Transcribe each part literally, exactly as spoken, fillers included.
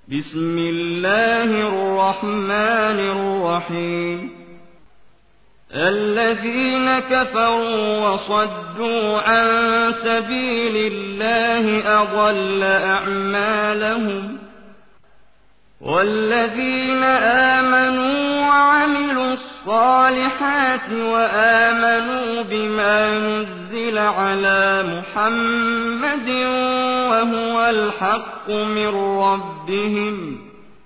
بسم الله الرحمن الرحيم الذين كفروا وصدوا عن سبيل الله أضل أعمالهم والذين آمنوا وعملوا الصالحات وآمنوا بما نزل على محمد وهو الحق من ربهم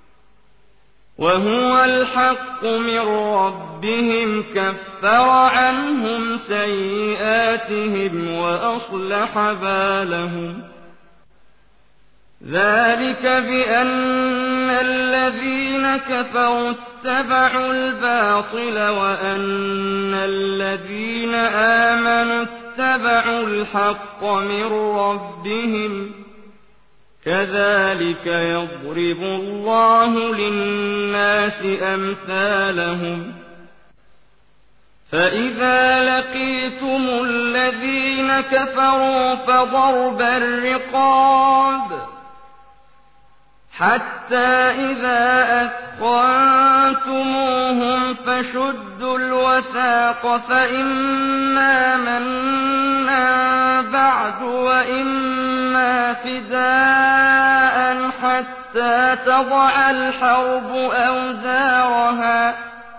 وهو الحق من ربهم كفر عنهم سيئاتهم وأصلح بالهم ذلك بأن الذين كفروا اتبعوا الباطل وأن الذين آمنوا اتبعوا الحق من ربهم كذلك يضرب الله للناس أمثالهم فإذا لقيتم الذين كفروا فضرب الرقاب حتى إذا أثخنتموهم فشدوا الوثاق فإما منا بعد وإما فداء حتى تضع الحرب أوزارها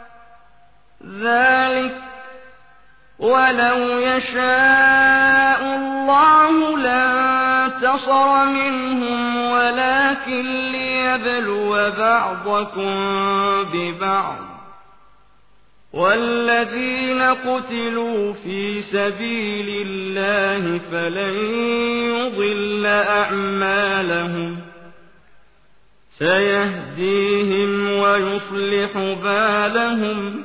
ذلك ولو يشاء الله لانتصر منهم ولكن ليبلو بعضكم ببعض والذين قتلوا في سبيل الله فلن يضل أعمالهم سيهديهم ويصلح بالهم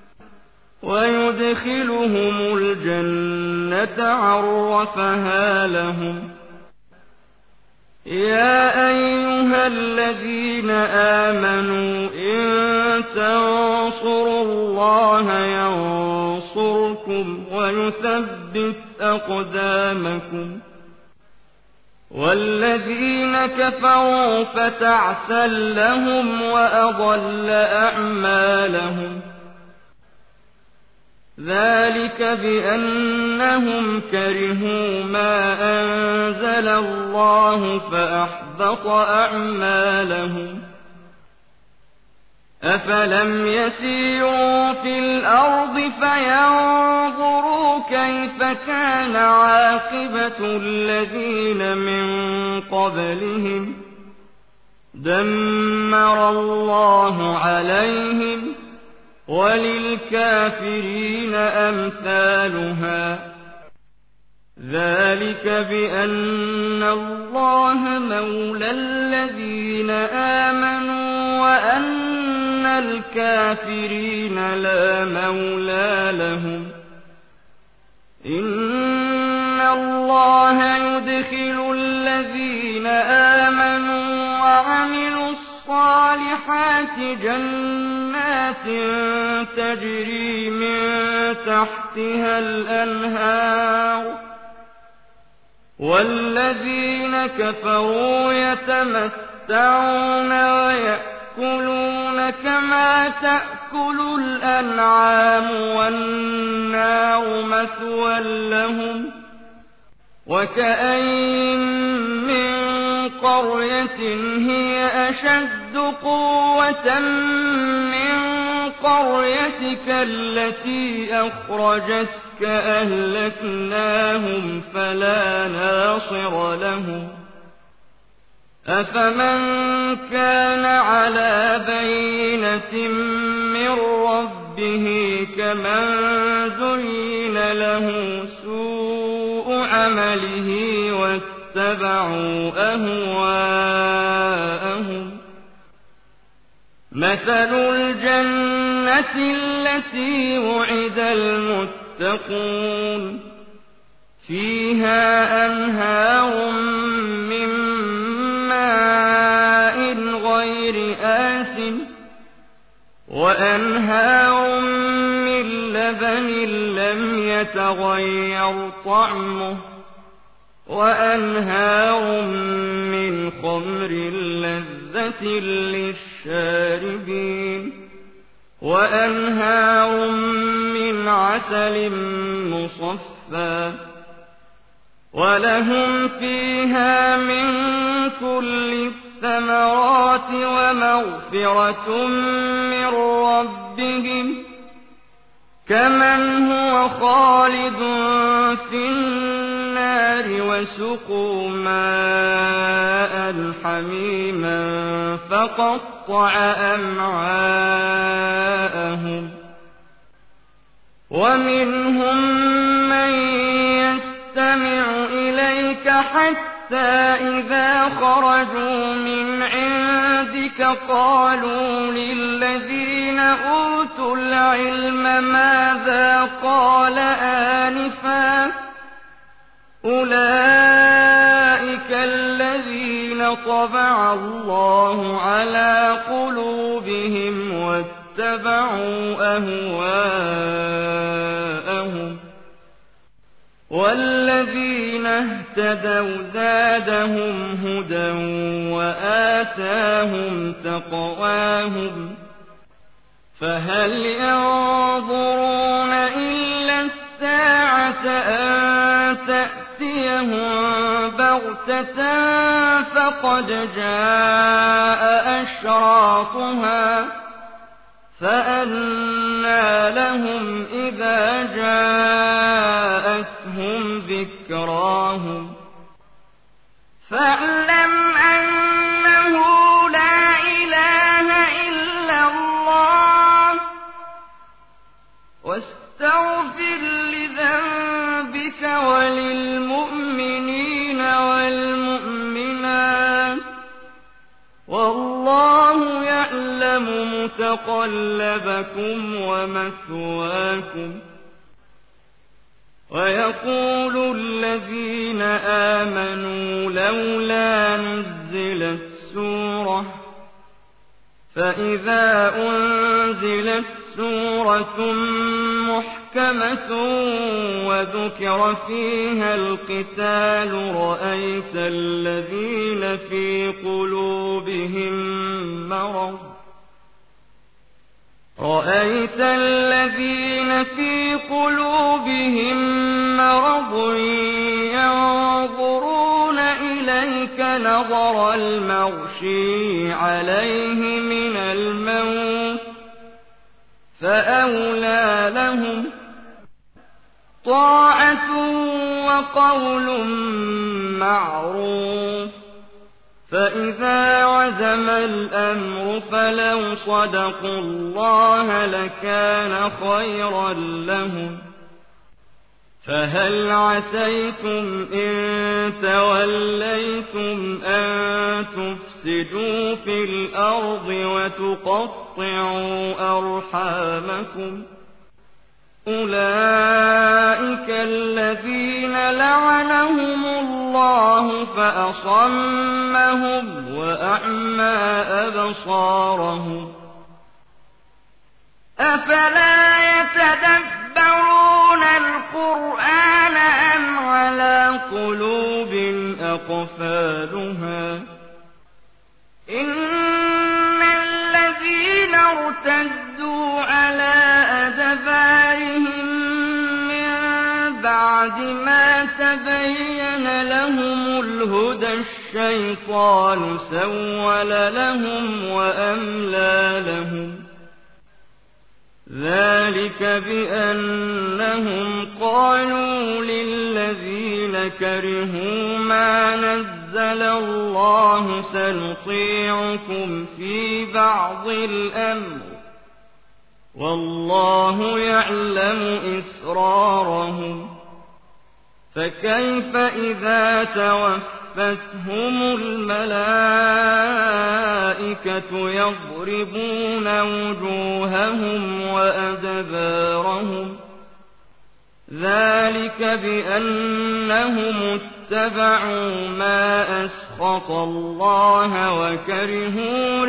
ويدخلهم الجنة عرفها لهم يا أيها الذين آمنوا إن تنصروا الله ينصركم ويثبت أقدامكم والذين كفروا فتعسا لهم وأضل أعمالهم ذلك بأنهم كرهوا ما أنزل الله فأحبط أعمالهم أفلم يسيروا في الأرض فينظروا كيف كان عاقبة الذين من قبلهم دمر الله عليهم وللكافرين أمثالها ذلك بأن الله مولى الذين آمنوا وأن الكافرين لا مولى لهم إن الله يدخل الذين آمنوا وعملوا الصالحات جنات تجري من تحتها الأنهار والذين كفروا يتمتعون ويأكلون كما تأكل الأنعام والنار مثوى لهم وكأين من قرية هي أشد قوة من قريتك التي أخرجتك أهلكناهم فلا ناصر لهم أفمن كان على بينة من ربه كمن زين له سوء عمله واتبعوا أهواءهم مثل الجنة التي وعد المتقون فيها أنهار من ماء غير آسن وأنهار من لبن لم يتغير طعمه وأنهار من خمر لذة للشاربين وأنهار من عسل مصفى ولهم فيها من كل الثمرات ومغفرة من ربهم كمن هو خالد في النار وسقوا ماء حميما فقطع أمعاءهم ومنهم من يستمع إليك حتى إذا خرجوا من عندك قالوا للذين أوتوا العلم ماذا قال آنفا أولئك الذين طبع الله على قلوبهم واتبعوا أهواءهم والذين اهتدوا زادهم هدى وآتاهم تقواهم فهل ينظرون إلا الساعة أن تأتيهم بغتة فقد جاء أشراطها فأنى لهم إذا جاءتهم ذكراهم فاعلم أنه لا إله إلا الله واستغفر لذنبك وللمؤمنين والمؤمنات والله يعلم متقلبكم ومثواكم ويقول الذين آمنوا لولا نزلت سورة فإذا أنزلت سورة محكمة وذكر فيها القتال رأيت الذين في قلوبهم مرض رأيت الذين في قلوبهم مرض ينظرون إليك نظر المغشي عليه من الموت فأولى لهم طاعة وقول معروف فإذا عزم الأمر فلو صدقوا الله لكان خيرا لهم فهل عسيتم إن توليتم أن تفسدوا في الأرض وتقطعوا أرحامكم أولئك الذين لعنهم الله فأصمهم وأعمى أبصارهم أفلا يتدبرون القرآن أم على قلوب أقفالها إن الذين ارتدوا على أدبارهم من بعد ما تبين لهم الهدى الشيطان سول لهم وأملى لهم ذلك بأنهم قالوا للذين كرهوا ما نزل الله سنطيعكم في بعض الأمر والله يعلم إسرارهم فكيف إذا توفتهم الملائكة يضربون وجوههم وأدبارهم ذلك بأنهم اتبعوا ما أسخط الله وكرهوا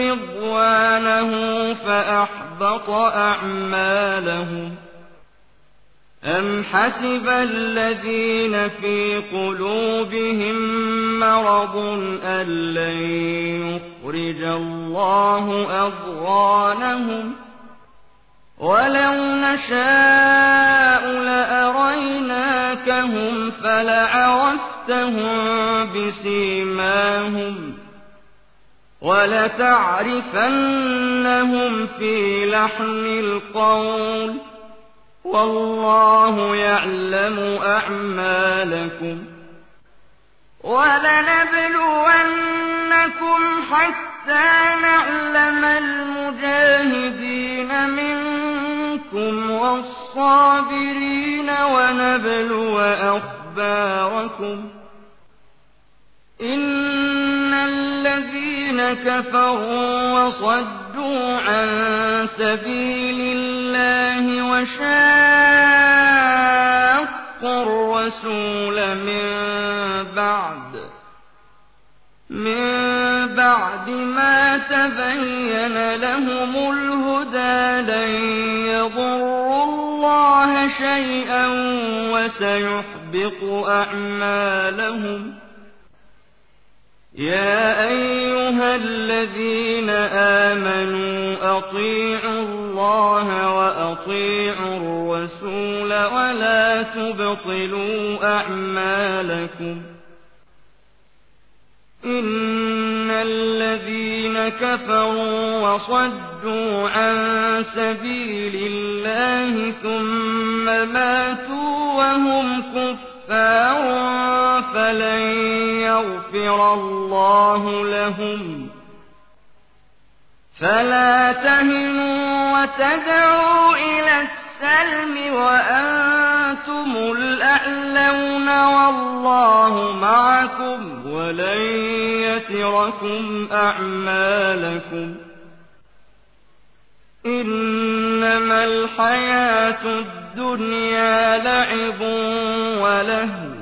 رضوانه فأحبط أعمالهم أَمْ حَسِبَ الَّذِينَ فِي قُلُوبِهِم مَّرَضٌ أَن لَّن يُخْرِجَ اللَّهُ أَضْغَانَهُمْ وَلَوْ نَشَاءُ لَأَرَيْنَاكَهُمْ فَلَعَرَفْتَهُم بِسِيمَاهُمْ وَلَتَعْرِفَنَّهُمْ فِي لَحْنِ الْقَوْلِ وَاللَّهُ يَعْلَمُ أَعْمَالَكُمْ وَلَنَبْلُوَنَّكُمْ حَتَّىٰ نَعْلَمَ الْمُجَاهِدِينَ مِنكُمْ وَالصَّابِرِينَ وَنَبْلُوَ أَخْبَارَكُمْ إِنَّ الَّذِينَ كَفَرُوا وَصَدُّوا عَن سَبِيلِ اللَّهِ وَشَاقُّوا الرَّسُولَ مِن بَعْدِ مِن بَعْدِ مَا تَبَيَّنَ لَهُمُ الْهُدَىٰ لَن يَضُرُّوا اللَّهَ شَيْئًا وَسَيُحْبِطُ أَعْمَالَهُمْ يَا أَيُّهَا الَّذِينَ آمَنُوا أَطِيعُوا اللَّهَ وَأَطِيعُوا الرَّسُولَ وَلَا تُبْطِلُوا أَعْمَالَكُمْ إِنَّ الَّذِينَ كَفَرُوا وَصَدُّوا عَن سَبِيلِ اللَّهِ ثُمَّ مَاتُوا وَهُمْ كُفَّارٌ فَلَن يَغْفِرَ اللَّهُ لَهُمْ فَلَا تَهِنُوا وَتَدْعُوا إِلَى السَّلْمِ وَأَنتُمُ الْأَعْلَوْنَ وَاللَّهُ مَعَكُمْ وَلَن يَتِرَكُمْ أَعْمَالَكُمْ إِنَّمَا الْحَيَاةُ الدُّنْيَا لَعِبٌ وَلَهْوٌ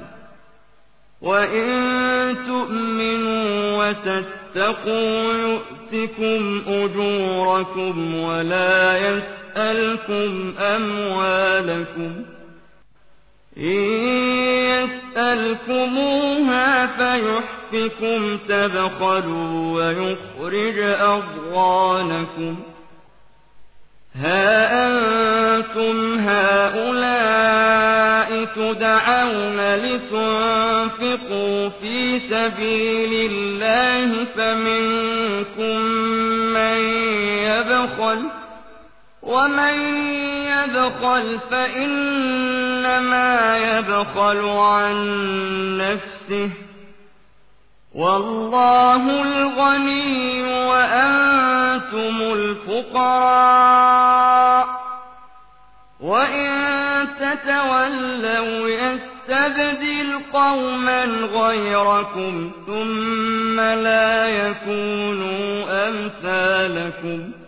وَإِن تُؤْمِنُوا وَتَتَّقُوا يُؤْتِكُمْ أُجُورَكُمْ وَلَا يَسْأَلْكُمْ أَمْوَالَكُمْ إِن يَسْأَلْكُمُوهَا فَيُحْفِكُمْ تَبْخَلُوا وَيُخْرِجْ أَضْغَانَكُمْ هَا أَنتُمْ هَٰؤُلَاءِ تُدْعَوْنَ لِتُنفِقُوا فِي سَبِيلِ اللَّهِ فَمِنكُم مَّن يَبْخَلُ وَمَن يَبْخَلْ فَإِنَّمَا يَبْخَلُ عَن نَّفْسِهِ وَاللَّهُ الْغَنِيُّ وَأَنتُمُ الْفُقَرَاءُ وَإِن تَتَوَلَّوْا يَسْتَبْدِلْ قَوْمًا غَيْرَكُمْ ثُمَّ لَا يَكُونُوا أَمْثَالَكُمْ